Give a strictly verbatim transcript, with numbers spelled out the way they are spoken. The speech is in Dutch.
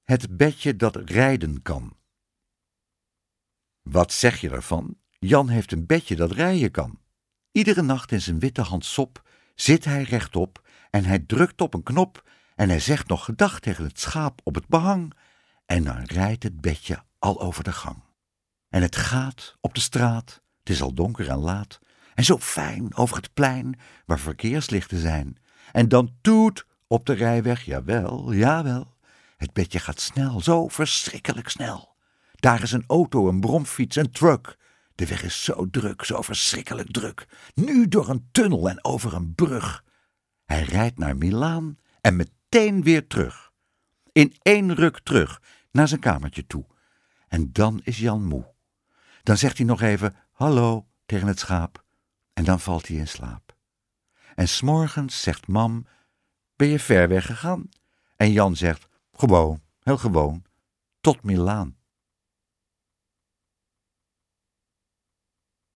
Het bedje dat rijden kan. Wat zeg je ervan? Jan heeft een bedje dat rijden kan. Iedere nacht in zijn witte handsop zit hij rechtop en hij drukt op een knop en hij zegt nog gedag tegen het schaap op het behang en dan rijdt het bedje al over de gang. En het gaat op de straat, het is al donker en laat, en zo fijn over het plein waar verkeerslichten zijn. En dan toet op de rijweg, jawel, jawel. Het bedje gaat snel, zo verschrikkelijk snel. Daar is een auto, een bromfiets, een truck. De weg is zo druk, zo verschrikkelijk druk. Nu door een tunnel en over een brug. Hij rijdt naar Milaan en meteen weer terug. In één ruk terug, naar zijn kamertje toe. En dan is Jan moe. Dan zegt hij nog even hallo tegen het schaap. En dan valt hij in slaap. En 's morgens zegt mam, ben je ver weg gegaan? En Jan zegt, gewoon, heel gewoon, tot Milaan.